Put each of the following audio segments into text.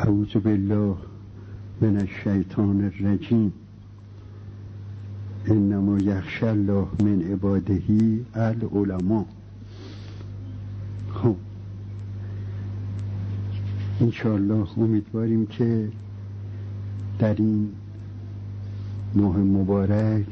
اعوذ بالله من الشیطان الرجیم. انما یخشی الله من عباده العلماء. خب انشاءالله امیدواریم که در این ماه مبارک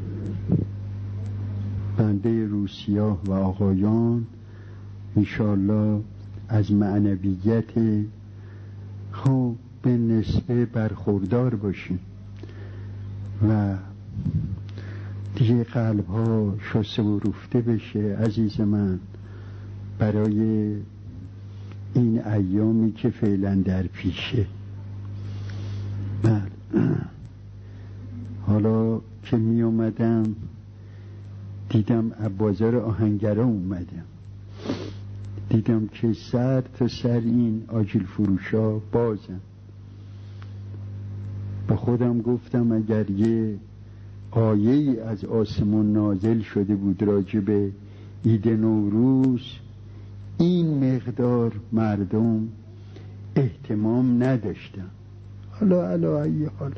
بنده روسیاه و آقایان انشاءالله از معنویت خب به نسبه برخوردار باشیم و دیگه قلب ها شسته و روفته بشه عزیز من برای این ایامی که فعلا در پیشه. حالا که می اومدم دیدم بازار آهنگرا اومدم، دیدم که سر تا سر این آجیل فروشا بازن. به خودم گفتم اگر یه آیه ای از آسمان نازل شده بود راجع به عید نوروز، این مقدار مردم اهتمام نداشتن. حالا علی حال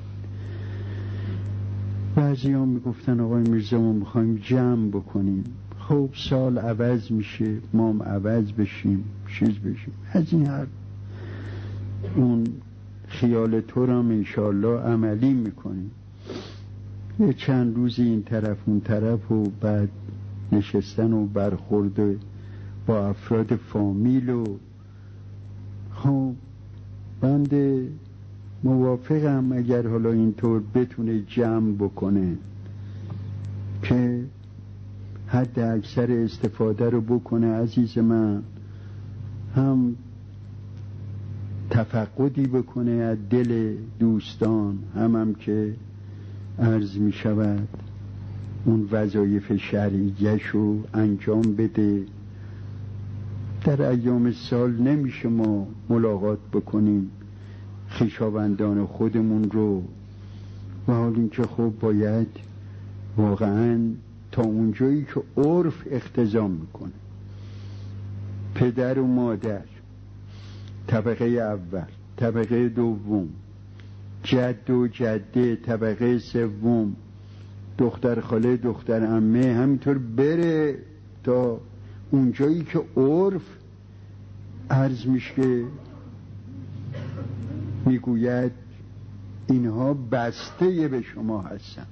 بعضی ها میگفتن آقای میرزا ما میخوایم جمع بکنیم. خب سال عوض میشه، ما هم عوض بشیم، چیز بشیم، از این حرف. اون خیال تو را هم انشاءالله عملی میکنیم. یه چند روزی این طرف اون طرف و بعد نشستن و برخورد با افراد فامیل و خب بنده موافقم اگر حالا اینطور بتونه جمع بکنه که حد اکثر استفاده رو بکنه عزیز من، هم تفقدی بکنه از دل دوستان، هم که عرض می شود اون وظایف شرعیش رو انجام بده. در ایام سال نمیشه ما ملاقات بکنیم خویشاوندان خودمون رو، و حال اینکه خب باید واقعا تا اونجایی که عرف اقتضا میکنه، پدر و مادر، طبقه اول، طبقه دوم، جد و جده، طبقه سوم، دختر خاله، دختر عمه، همینطور بره تا اونجایی که عرف عرض میشه میگوید اینها بسته به شما هستن.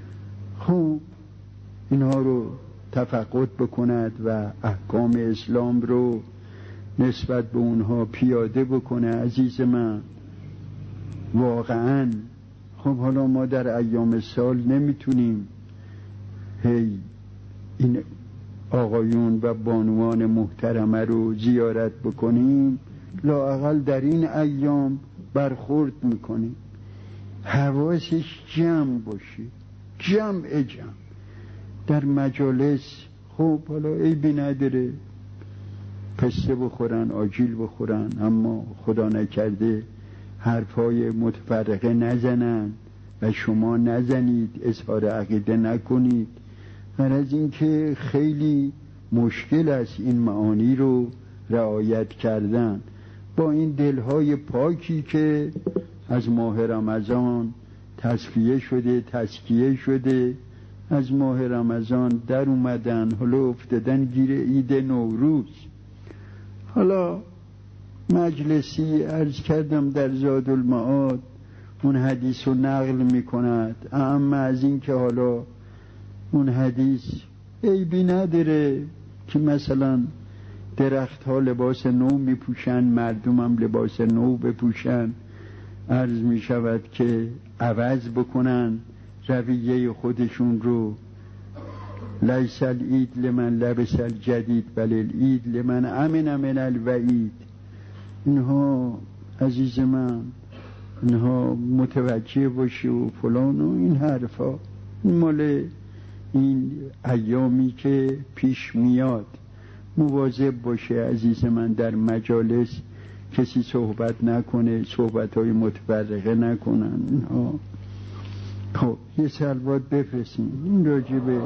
خب اینها رو تفقد بکند و احکام اسلام رو نسبت به اونها پیاده بکنه عزیز من. واقعا خب حالا ما در ایام سال نمیتونیم هی این آقایون و بانوان محترمه رو زیارت بکنیم، لااقل در این ایام برخورد میکنیم، حواسش جمع باشه، جمع در مجالس. خب حالا عیبی نداره پسته بخورن، آجیل بخورن، اما خدا نکرده حرفای متفرقه نزنن و شما نزنید، اظهار عقیده نکنید. غرض این که خیلی مشکل است این معانی رو رعایت کردن با این دلهای پاکی که از ماه رمضان تصفیه شده، تزکیه شده، از ماه رمضان در اومدن، حالا افتادن گیر عید نوروز. حالا مجلسی عرض کردم در زاد المعاد اون حدیث رو نقل میکند، اما از این که حالا اون حدیث عیبی نداره که مثلا درخت ها لباس نو میپوشن، مردم هم لباس نو بپوشن، عرض میشود که عوض بکنن رویه خودشون رو. لیس العید لمن لبس الجدید بل العید لمن امن من الوعید. اینها عزیز من، اینها متوجه باشی و فلان و این حرفا مال این ایامی که پیش میاد. مواظب باشه عزیز من در مجالس کسی صحبت نکنه، صحبتهای متفرقه نکنن اینها. خب یه صلوات بفرستیم این راجبه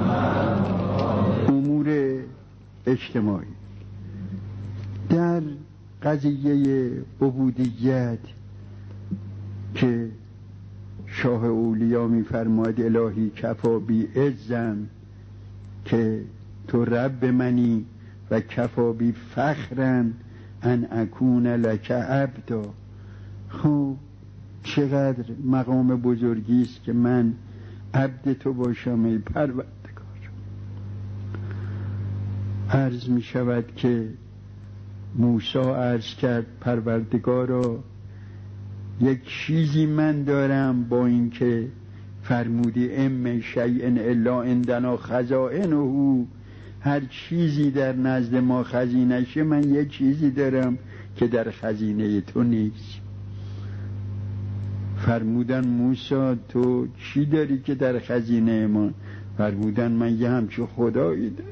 امور اجتماعی. در قضیه عبودیت که شاه اولیا میفرماید الهی کفا بی عزم که تو رب منی و کفا بی فخرن ان اکون لک عبدا. خب چقدر مقام بزرگی است که من عبد تو باشم ای پروردگار. عرض می شود که موسی عرض کرد پروردگارا یک چیزی من دارم، با اینکه فرمودی ام شیء الا عندنا خزائنه، هر چیزی در نزد ما خزینشه، من یک چیزی دارم که در خزینه تو نیست. فرمودن موسی تو چی داری که در خزینه ما؟ فرمودن من یه همچه خدایی دارم،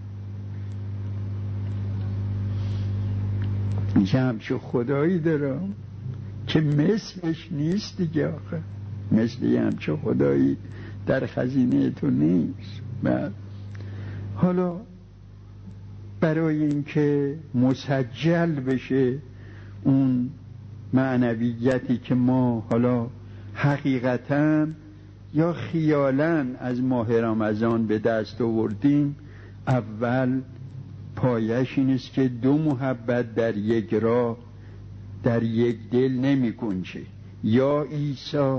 یه همچه خدایی دارم که مثلش نیست دیگه. آخه مثل یه همچه خدایی در خزینه تو نیست. بعد حالا برای اینکه مسجل بشه اون معنویتی که ما حالا حقیقتاً یا خیالاً از ماه رمضان به دست آوردیم، اول پایش این است که دو محبت در یک راه در یک دل نمی گنجه. یا عیسی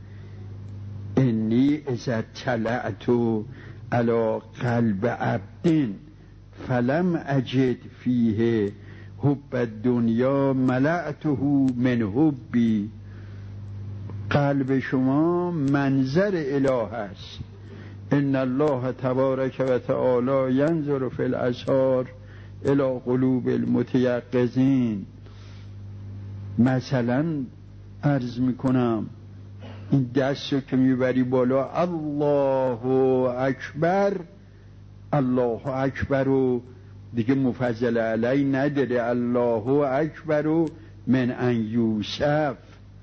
انی اذا طلعت علی قلب عبد فلم اجد فیه حب الدنیا ملأته من حبی. قلب شما منظر اله است. ان الله تبارک و تعالی ینظر فی الاسحار الی قلوب المتیقظین. مثلا عرض میکنم این دست رو که میبری بالا الله اکبر، الله اکبر رو دیگه مفضل علی نداره، الله اکبر من ان یوسف.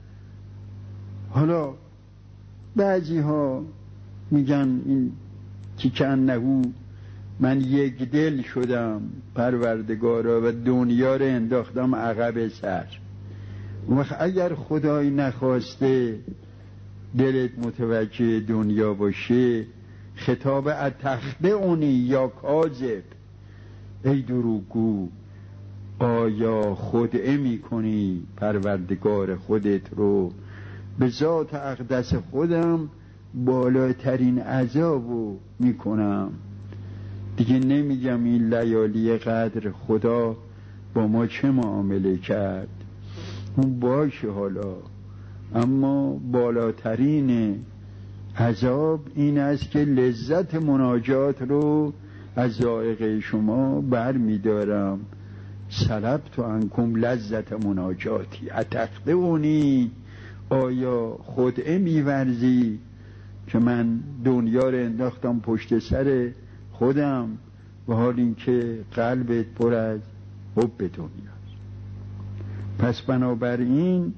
حالا بعضی ها میگن این که انهو من یک دل شدم پروردگارا و دنیا رو انداختم عقب سر. وقت اگر خدای نخواسته دلت متوجه دنیا باشه، خطاب اتخدعنی یا کاذب، ای دروغگو، آیا خدعه میکنی پروردگار خودت رو؟ به ذات اقدس خودم بالاترین عذابو میکنم دیگه. نمیگم این لیالی قدر خدا با ما چه معامله کرد، اون باشه حالا، اما بالاترین عذاب این است که لذت مناجات رو از ذائقه شما بر میدارم. سلبت عنکم لذت مناجاتی اتخدعنی، آیا خدعه میورزی که من دنیا رو انداختم پشت سر خودم و حال اینکه قلبت پر از حب دنیاست. پس بنابراین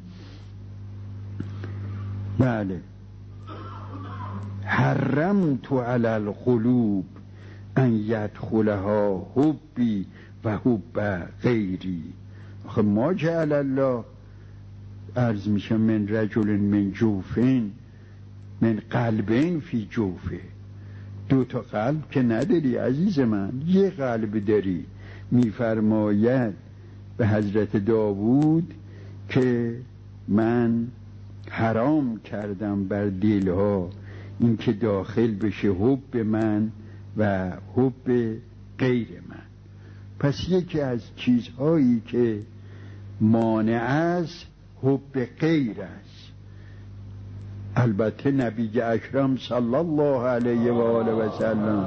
بله حرمت علی القلوب ان یدخلها حبی و حب غیری. آخه ما جعل الله، عرض میشه من رجل من جوفین من قلبین فی جوفه. دو تا قلب که نداری عزیز من، یه قلب داری. میفرماید به حضرت داوود که من حرام کردم بر دلها این که داخل بشه حب من و حب غیر من. پس یکی از چیزهایی که مانع است حب غیر است. البته نبی اکرم صلی الله علیه و آله و سلم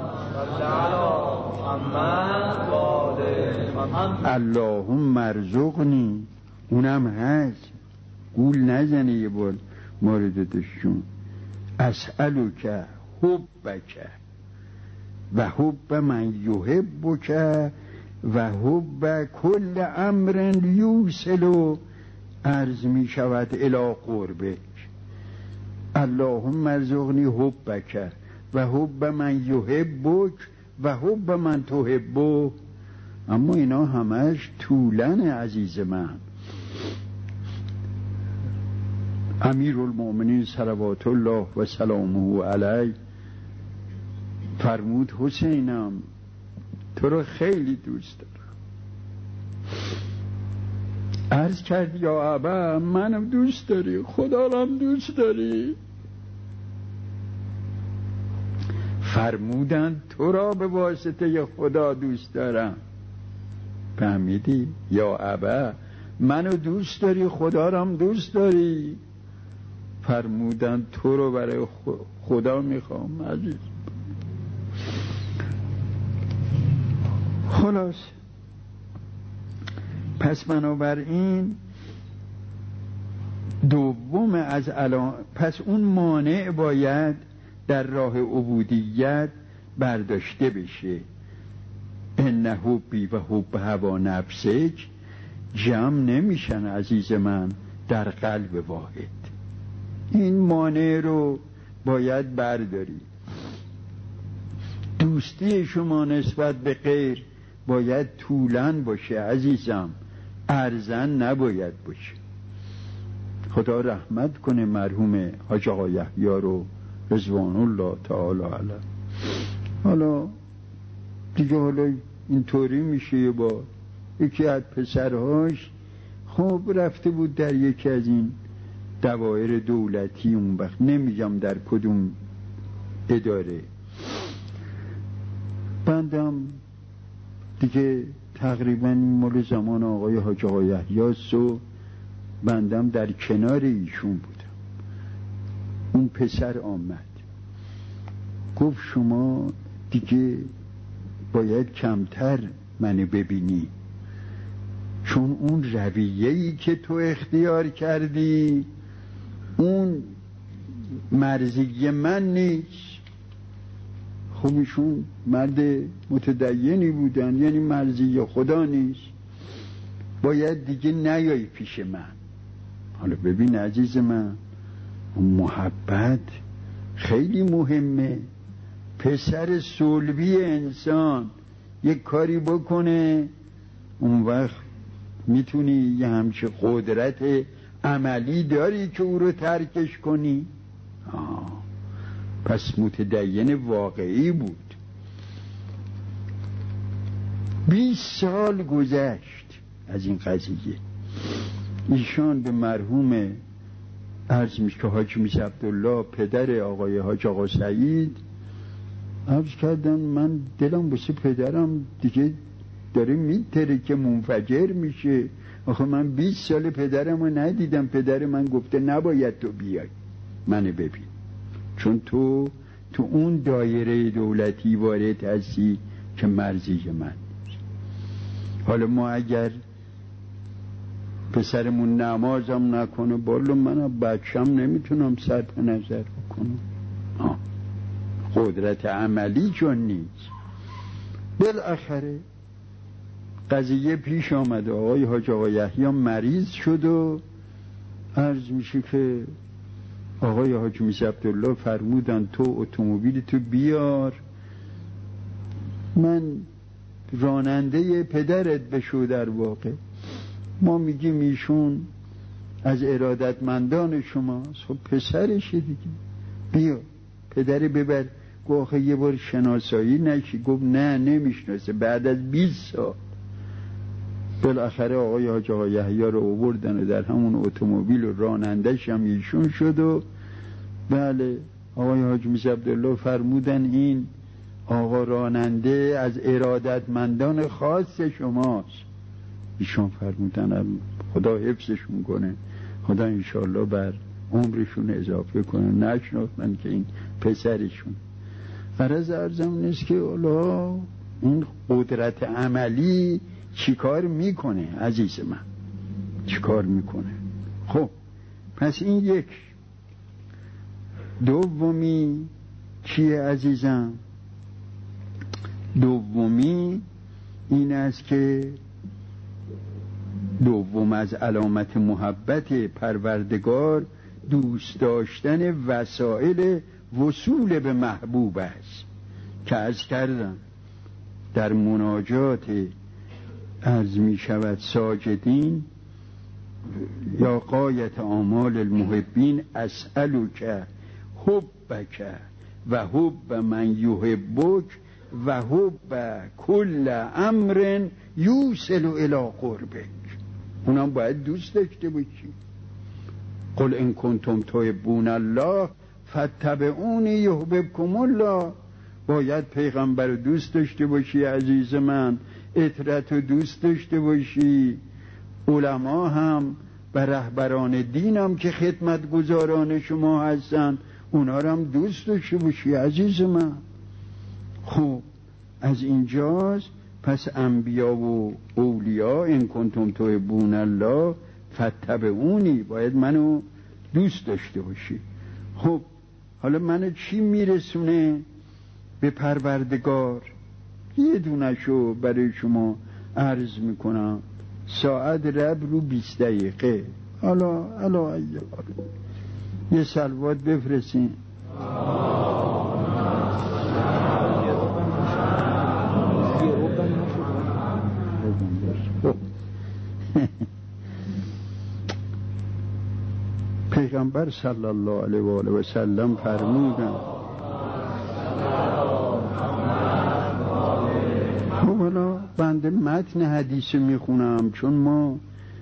اللهم ارزقنی اونم هست، گول نزنه یه بار موردتشون. اسألک حبک و حب من یحبک و حب کل امر یوصل، عرض می شود الی قربک. اللهم ارزقنی حبک و حب من یحبک و حب من تحبه. اما اینا همش طولن عزیز من. امیرالمؤمنین صلوات الله و سلامه علیه فرمود حسینم تو رو خیلی دوست دارم. عرض کرد یا ابا منو دوست داری؟ خدا رو هم دوست داری؟ فرمودند تو را به واسطه خدا دوست دارم. فهمیدی؟ یا ابا منو دوست داری خدا رو هم دوست داری؟ فرمودند تو رو برای خدا میخوام عزیز. خلاص پس بنابراین دوم از پس اون مانع باید در راه عبودیت برداشته بشه. ان حبی و حب هوا نفسک جمع نمیشن عزیز من در قلب واحد. این مانع رو باید برداری. دوستی شما نسبت به غیر باید طولن باشه عزیزم، ارزن نباید باشه. خدا رحمت کنه مرحوم حاج آقا یحیی رو رضوان الله تعالی علیه. حالا دیگه اینطوری میشه. یه بار یکی از پسرهاش خب رفته بود در یکی از این دوایر دولتی، اون وقت نمیگم در کدوم اداره، بندم دیگه تقریبا مال زمان آقای حاج آقا یحیی و بندم در کنار ایشون بودم. اون پسر آمد گفت شما دیگه باید کمتر منو ببینی، چون اون رویه‌ای که تو اختیار کردی اون مرضی من نیست. خب ایشون مرد متدینی بودن، یعنی مرضی خدا نیست، باید دیگه نیای پیش من. حالا ببین عزیز من، محبت خیلی مهمه. پسر صلبی انسان یک کاری بکنه اون وقت میتونی یه همچه قدرت عملی داری که او رو ترکش کنی؟ پس متدین واقعی بود. 20 سال گذشت از این قضیه. ایشان به مرحوم عرض میشه که حاج میشه عبدالله پدر آقای حاج آقا سعید عرض کردن من دلم واسه پدرم دیگه داره میتره که منفجر میشه. آخه من 20 سال پدرم رو ندیدم، پدر من گفته نباید تو بیای منو ببین، چون تو اون دایره دولتی وارد هستی که مرضی من. حالا ما اگر پسرمون نمازم نکنه بالا من بچم نمیتونم صرف نظر بکنم. قدرت عملی چون نیست. بالاخره قضیه پیش آمده، آقای حاج آقا یحیی مریض شد و عرض میشه که آقای حاج میشه عبدالله فرمودن تو اتومبیل تو بیار، من راننده پدرت بشو. در واقع ما میگیم ایشون از ارادتمندان شماست، خب پسرشه دیگه، بیا پدر ببر. گفت یه بار شناسایی نشی؟ گفت نه نمیشناسه. بعد از 20 سال بالاخره آقای حاج آقا یحیی رو آوردن و در همون اتومبیل و رانندش هم ایشون شد. و بله آقای حاج میشه عبدالله فرمودن این آقا راننده از ارادتمندان خاص شماست. ایشون فرمودن خدا حفظشون کنه، خدا انشالله بر عمرشون اضافه کنه. نشناختن که این پسرشون. غرض عرضم نیست که الله این قدرت عملی چیکار میکنه عزیز من، چیکار میکنه. خب پس این یک. دومی چیه عزیزم؟ دومی این است که دوم از علامت محبت پروردگار دوست داشتن وسایل وصول به محبوب است که عرض کردم در مناجات عرض می شود ساجدین یا غایت آمال المحبین اسألک حبک و حب من یحبک و حب کل امر یوصل الی قربک. اونم باید دوست داشته باشی. قل ان کنتم تحبون الله فاتبعونی یحببکم الله. باید پیغمبر رو دوست داشته باشی عزیز من، اطرت رو دوست داشته باشی، علما هم و رهبران دین هم که خدمتگزاران شما هستن اونا رو هم دوست داشته باشی عزیز من. خب از اینجاست پس انبیا و اولیا ان کنتم تحبون الله فاتبعونی، باید منو دوست داشته باشی. خب حالا منو چی میرسونه به پروردگار؟ یه دونشو برای شما عرض میکنم. ساعت رب رو 20 دقیقه. حالا یه صلوات بفرستین. پیغمبر صلی الله علیه و آله و سلم فرمودن خب حالا بنده متن حدیث میخونم چون ما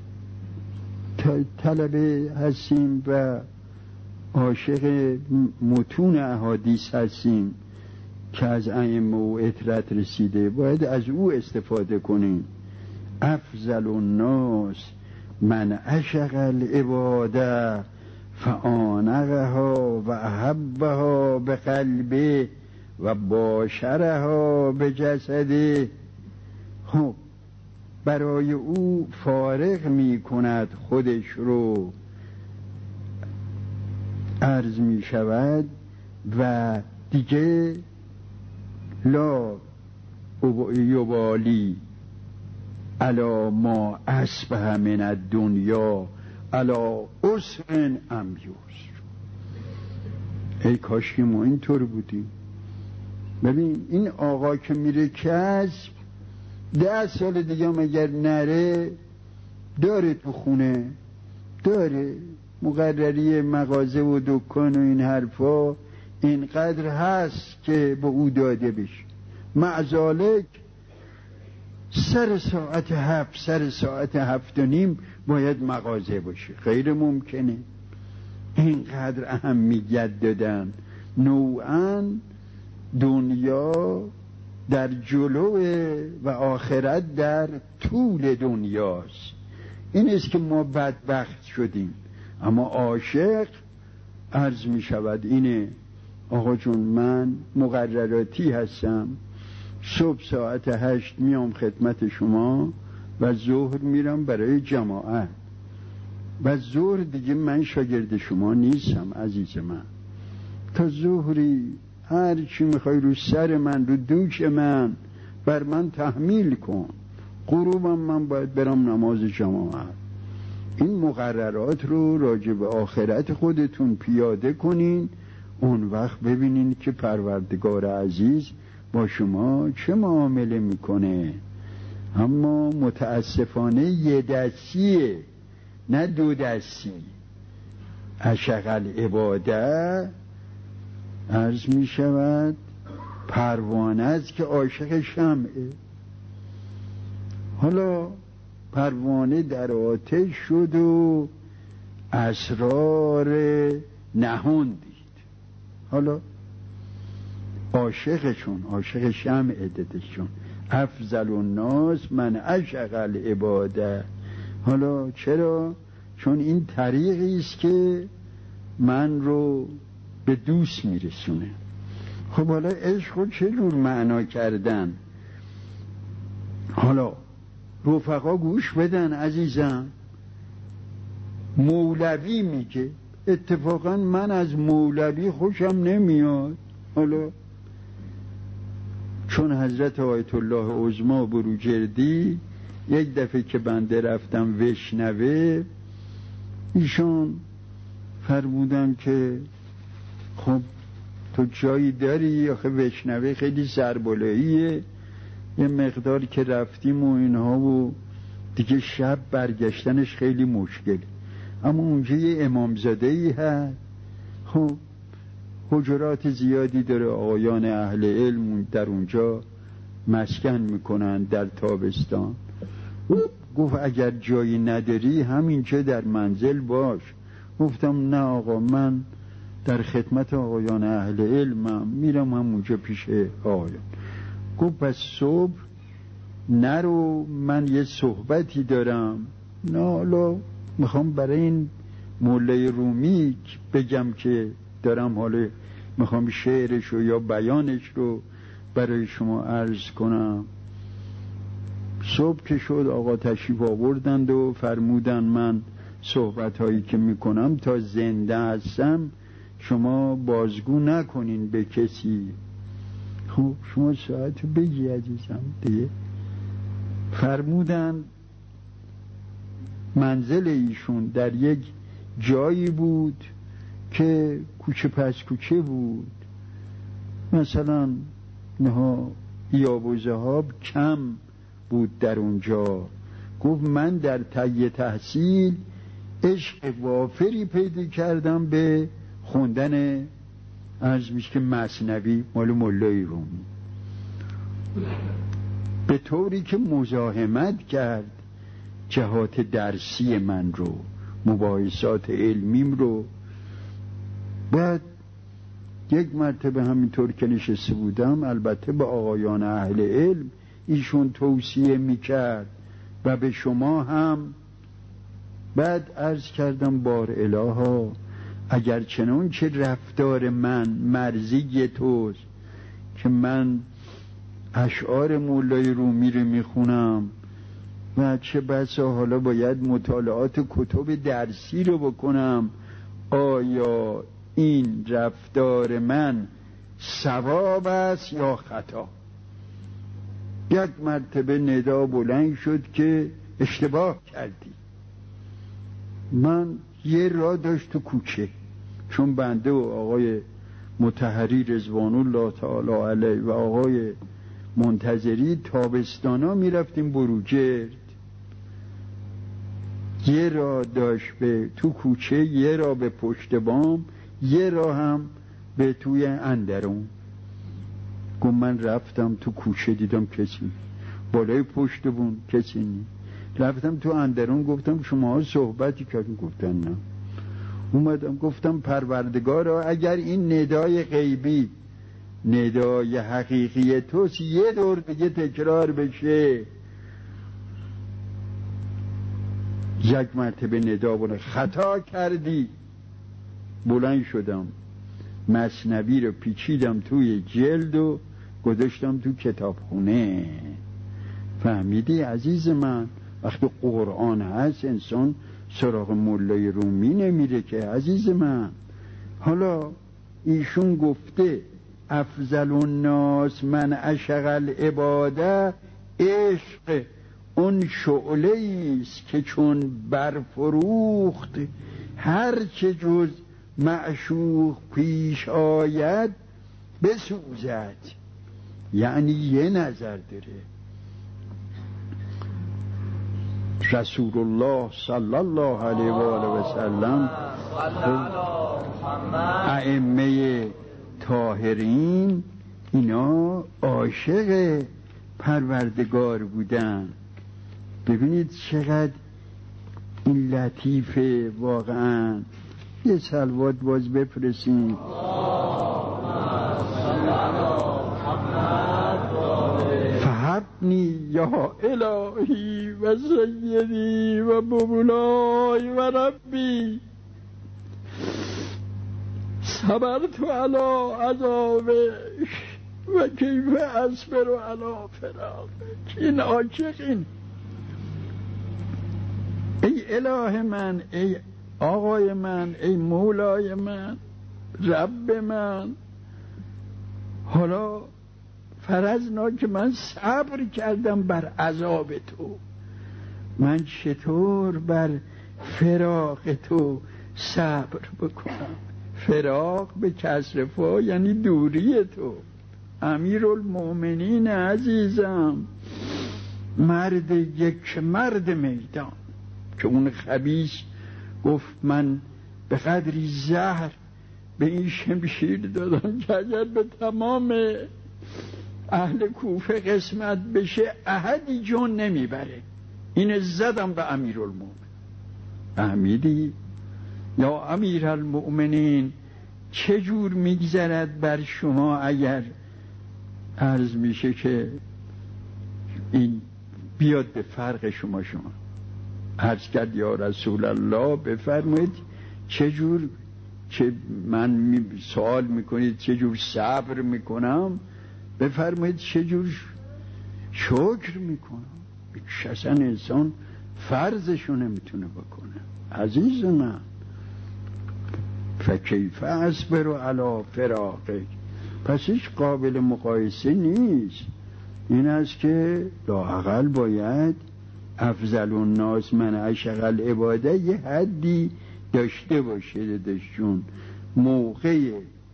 طلبه هستیم و عاشق متون احادیث هستیم که از ائمه و اطرت رسیده، باید از او استفاده کنیم. افضل الناس من عشق العباده فآنقها و احبها به قلبه و باشرها به جسده. خب برای او فارغ می کند خودش رو، عرض می شود و دیگه لا یبالی علی ما اصبح من الدنیا علی عسر ام یسر. ای کاش که ما اینطور بودیم. ببین این آقا که میره کسب 10 سال دیگه مگر نره داره تو خونه، داره مقرری مغازه و دکان و این حرفا اینقدر هست که به او داده بشه. معذالک سر ساعت 7 سر ساعت 7 و نیم باید مغازه باشه، غیر ممکنه. اینقدر اهمیت دادن. نوعاً دنیا در جلوه و آخرت در طول دنیاست. این است که ما بدبخت شدیم. اما عاشق عرض می شود اینه آقا جون من مقرراتی هستم، صبح ساعت 8 میام خدمت شما و ظهر میرم برای جماعت و ظهر دیگه من شاگرد شما نیستم عزیز من. تا ظهری هر چی میخوای رو سر من رو دوش من بر من تحمیل کن. غروبم من باید برم نماز جماعت. این مقررات رو راجع به آخرت خودتون پیاده کنین، اون وقت ببینین که پروردگار عزیز با شما چه معامله میکنه. اما متاسفانه یه دستیه نه 2 دستی. عشق العباده عرض می شود پروانه است که عاشق شمعه. حالا پروانه در آتش شد و اسرار نهان دید. حالا عاشق شمع ددشون. افضل الناس من عشق العباده. حالا چرا؟ چون این طریقی است که من رو به دوست میرسونه. خب حالا عشق رو چه جور معنا کردن؟ حالا رفقا گوش بدن عزیزم. مولوی میگه، اتفاقا من از مولوی خوشم نمیاد. حالا چون حضرت آیت الله عظما بروجردی یک دفعه که بنده رفتم وشنوه، ایشان فرمودن که خب تو جایی داری؟ آخه وشنوه خیلی سربالاییه یه مقدار که رفتیم و اینها و دیگه شب برگشتنش خیلی مشکل. اما اونجا یه امامزاده‌ای هست، خب حجرات زیادی داره، آقایان اهل علم در اونجا مسکن میکنن در تابستان. گفت اگر جایی نداری همینجا در منزل باش. گفتم نه آقا، من در خدمت آقایان اهل علمم، میرم همونجا پیش آقایان. گفت پس صبح نرو، من یه صحبتی دارم. نه حالا میخوام برای این مولای رومی بگم که دارم، حالا میخوام شعرش رو یا بیانش رو برای شما عرض کنم. صبح که شد آقا تشریف آوردند و فرمودن من صحبت هایی که میکنم تا زنده هستم شما بازگو نکنین به کسی. خب شما ساعت بگی عزیزم دیگه. فرمودن منزل ایشون در یک جایی بود که کوچه پس کوچه بود، مثلا نها یاب و ذهاب کم بود در اونجا. گفت من در طی تحصیل عشق وافری پیدا کردم به خوندن عرض میشه که مثنوی مال مولای رومی، به طوری که مزاحمت کرد جهات درسی من رو، مباحثات علمیم رو. بعد یک مرتبه همینطور که نشسته بودم، البته به آقایان اهل علم ایشون توصیه میکرد و به شما هم. بعد عرض کردم بار الها اگر چنان چه رفتار من مرضی توست که من اشعار مولای رومی رو میخونم و چه بسا حالا باید مطالعات کتب درسی رو بکنم، آیا این رفتار من صواب است یا خطا؟ یک مرتبه ندا بلند شد که اشتباه کردی. من یه راه داشت تو کوچه، چون بنده و آقای مطهری رضوان الله تعالی علیه و آقای منتظری تابستانا میرفتیم بروجرد، یه راه داشت به تو کوچه، یه راه به پشت بام، یه راه هم به توی اندرون. گفت من رفتم تو کوچه دیدم کسی، بالای پشت بون کسی نی. رفتم تو اندرون گفتم شما صحبتی کردیم؟ گفتن نه. اومدم گفتم پروردگارا اگر این ندای غیبی ندای حقیقی توست یه دور دیگه تکرار بشه. یک مرتبه ندا بونه خطا کردی. بلند شدم مثنوی رو پیچیدم توی جلد و گذاشتم تو کتابخونه. فهمیدی عزیز من؟ وقتی قرآن هست انسان سراغ مولای رومی نمیره که عزیز من. حالا ایشون گفته افضل الناس من عشق العباده، عشق اون شعله ایست که چون برفروخت هر چه جز معشوق پیش آید بسوزد. یعنی یه نظر داره رسول الله صلی الله علیه و آله و سلم، ائمه طاهرین اینا عاشق پروردگار بودن. ببینید چقدر این لطیفه واقعا. یه صلوات باز بفرستیم. فهبنی یا الهی و سیدی و مولای و ربی صبرت علی عذابک و کیف اصبر علی فراقک. این عاشقین. ای اله من، ای آقای من، ای مولای من، رب من، حالا فرضنا که من صبر کردم بر عذاب تو، من چطور بر فراق تو صبر بکنم؟ فراق به کسر فا یعنی دوری تو. امیرالمؤمنین عزیزم یک مرد میدان، که اون خبیث گفت من به قدری زهر به این شمشیر دادم که اگر به تمام اهل کوفه قسمت بشه احدی جون نمیبره، این زدم به امیرالمؤمنین. فهمیدی؟ یا امیرالمؤمنین چجور میگذرد بر شما اگر عرض میشه که این بیاد به فرق شما عرض کرد یا رسول الله بفرمایید چجور، چه من سوال میکنید چجور صبر میکنم، بفرمایید چجور شکر میکنم. اصلا انسان فرضشو نمیتونه بکنه عزیز من. فکیف اصبر علی فراقه، پس هیچ قابل مقایسه نیست. این است که لااقل باید افضل الناس من عشق العباده یه حدی داشته باشه. داداشون موقع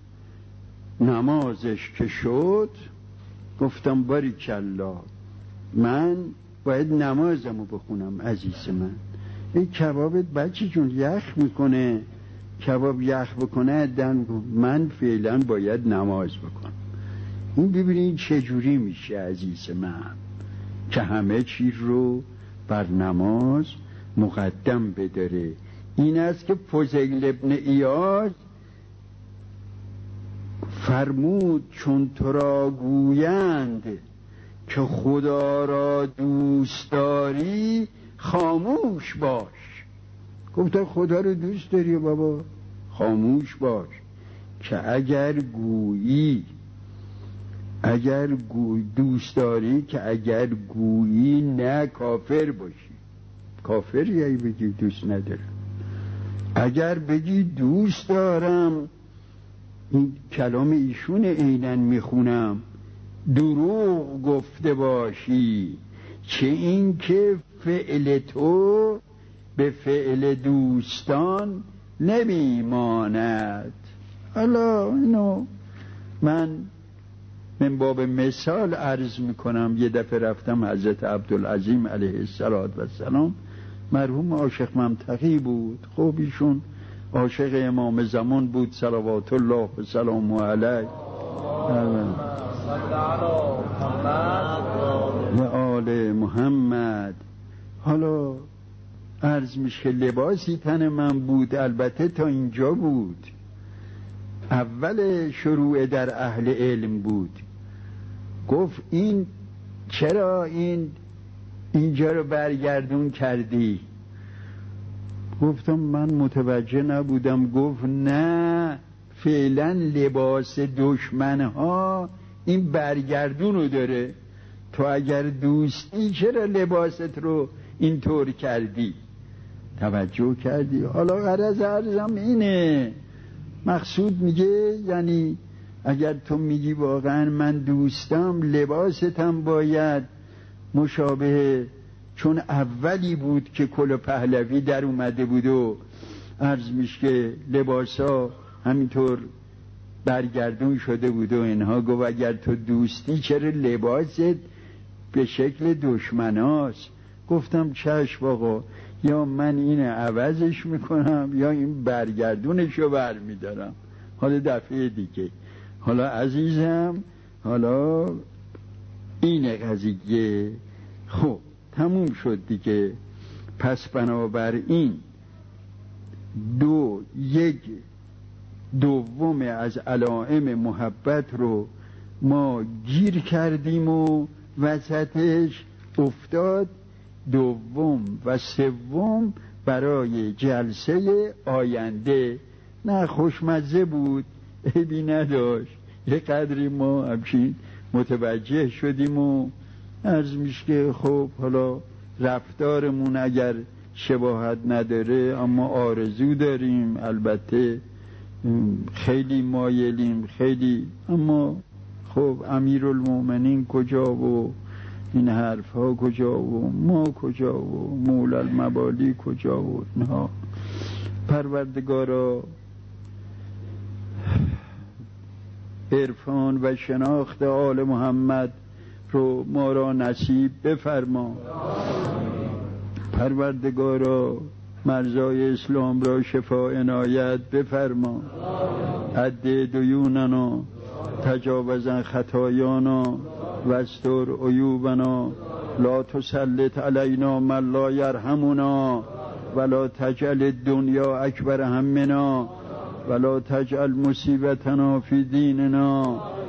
نمازش که شد گفتم باریکالله من باید نمازمو بخونم عزیز من. این کبابت بچه جون یخ میکنه، کباب یخ بکنه دن من فعلا باید نماز بکنم. این ببینید چجوری میشه عزیز من که همه چیز رو بر نماز مقدم بداره. این است که فضیل ابن عیاض فرمود چون تو را گویند که خدا را دوست داری خاموش باش. گفتن خدا رو دوست داری بابا خاموش باش، که اگر دوست داری که اگر گویی نه کافر باشی. کافر یعنی بگی دوست ندارم. اگر بگی دوست دارم، این کلام ایشون عیناً میخونم، دروغ گفته باشی، چه این که فعل تو به فعل دوستان نمیماند. حالا اینو من باب مثال عرض میکنم. یه دفعه رفتم حضرت عبدالعظیم علیه السلام، مرحوم عاشق منطقی بود. خب ایشون عاشق امام زمان بود صلوات الله و سلامه علیه و آل محمد. حالا عرض میشه لباسی تن من بود، البته تا اینجا بود، اول شروع در اهل علم بود. گفت این چرا اینجا رو برگردون کردی؟ گفتم من متوجه نبودم. گفت نه فعلا لباس دشمنها این برگردون رو داره، تو اگر دوستی چرا لباست رو اینطور کردی؟ توجه کردی؟ حالا غرض عرضم اینه، مقصود میگه یعنی اگر تو میگی واقعا من دوستم، لباستم باید مشابه، چون اولی بود که کل پهلوی در اومده بود و عرض میشه که لباسا همینطور برگردون شده بود و اینها. گفت اگر تو دوستی چرا لباست به شکل دشمناست؟ گفتم چشم آقا، یا من این عوضش میکنم یا این برگردونشو برمیدارم. حالا دفعه دیگه. حالا عزیزم یک این قضیه خب تموم شد دیگه. پس بنابراین یک دوم از علائم محبت رو ما گیر کردیم و وسطش افتاد. دوم و سوم برای جلسه آینده. نه خوشمزه بود، عیبی نداشت، یه قدری ما همچین متوجه شدیم و عرض میشه که خب حالا رفتارمون اگر شباهت نداره اما آرزو داریم، البته خیلی مایلیم خیلی، اما خب امیرالمؤمنین کجا و این حرف ها کجا و ما کجا و مولا المبالی کجا و نه. پروردگارا عرفان و شناخت آل محمد رو ما را نصیب بفرما. پروردگارا مرزای اسلام را شفا عنایت بفرما. عد دیوننا، تجاوز عن خطایانا، واستر عیوبنا، لا تسلط علینا من لا یرحمنا، ولا تجعل الدنیا اکبر همنا، ولا تجعل مصیبتنا فی دیننا،